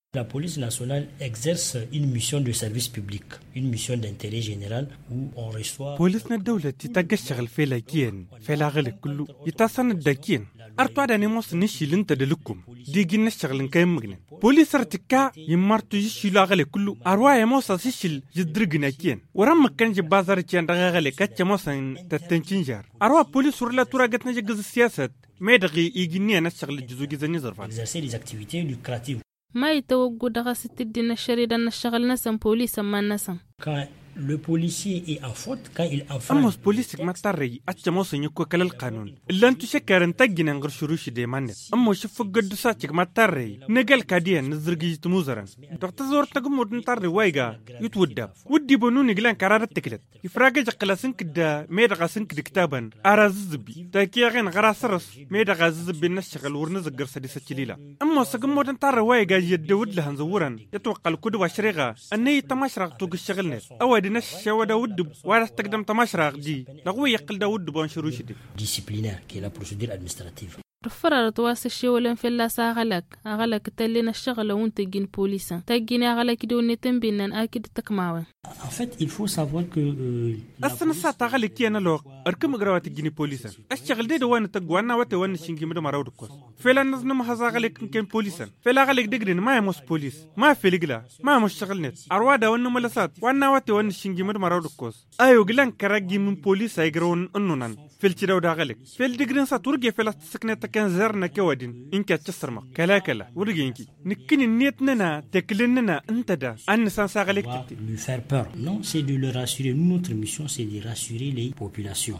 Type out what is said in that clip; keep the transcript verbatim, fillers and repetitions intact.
La police nationale exerce une mission de service public, une mission d'intérêt général où on reçoit... بوليسنا الدولة تتقشغل في لاكين في لاغل كله يتصن الداكين أرتوا داني موس نشي لنت دلكم ديجي نشغل نكاين مغنين بوليس ارتكا يمارتو يشي لاغل كله أروا يموس سيشل جدرقنا كين ورم كان جبازار كيان دغاغل كاتش موسا تتنشنجار أروا بوليس ورلا تراغتنا جغز السياسة ميدغي يجيني نشغل الجزوجي زني زرفان exercer des activités lucratives. ما يتوقع دغس الدين الشريدة نشغل نسم بوليس ما نسم. Quand le policier est en faute, quand il enfreint... أموس بوليسك ما تري أتجموس ينكو كل القانون إلا أنتو شكرن تجينا نغر شروش دي مانت أمو شوف قدساتك ما تري نقل كاديا نزرقي تموزرن تغتزور تقوم نتري وايقا يتودب ودي بنوني قلان قرار التكلت يفراقج قلاسنك دا ميدغا سنك كتابا أراززبي تاكي غين غراسرس ميدغا ززبي نشغل ورنزقر سديسة جليلة أمو سقمو نتري وايقا يدود لها نزورن يتوقع الكدو وشريغا أني تماشرق توق الشغلنت أو دي نشا ودا ودب وارا تقدم تماشرق دي لغوي يقل دا ودب وانشروش دي disciplinaire qui est la procédure administrative. رفرت واس الشيولن في الله ساغلك أغلك تلين الشغل وانت جين بوليسا تجيني أغلك دوني تنبينن أكيد تكماوي. En fait, il faut savoir que euh, أصلا ساعة غلك كي أنا لو أركم غروات جيني بوليسا الشغل دي دوان تقوانا وتوان شينجي مدو مراود كوس فلا نزن ما هذا غلك كين بوليسا فلا غلك دقرين ما يموس بوليس ما في لقلا ما مش شغل نت أروا دا وانو ملسات وانا وتوان شينجي مدو مراود كوس أيو قلان كراجي من بوليسا يقرون أنونان فيل تيرو دا غلك فيل دقرين ساتورجي فيلا سكنت كان زرنا كوادين إنك تشسرما كلا كلا ورجي إنكي نكني نيتنا تكلننا أنت دا أن سانسا غلك lui faire peur. Non, c'est de le rassurer. Nous, notre mission, c'est de rassurer les populations.